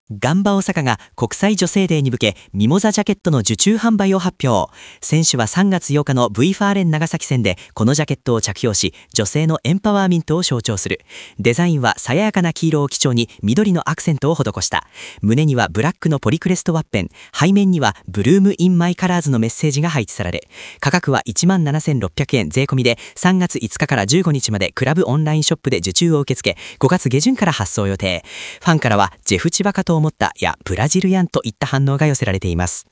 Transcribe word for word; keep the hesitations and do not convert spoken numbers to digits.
ガンバ大阪が国際女性デーに向けミモザジャケットの受注販売を発表。選手はさんがつようかの V ファーレン長崎戦でこのジャケットを着用し、女性のエンパワーミントを象徴する。デザインは爽やかな黄色を基調に緑のアクセントを施した。胸にはブラックのポリクレストワッペン、背面にはブルームインマイカラーズのメッセージが配置され、価格はいちまんななせんろっぴゃくえん税込みで、さんがついつかからじゅうごにちまでクラブオンラインショップで受注を受け付け、ごがつげじゅんから発送予定。ファンからはジェフ千葉かと思ったやブラジルやんといった反応が寄せられています。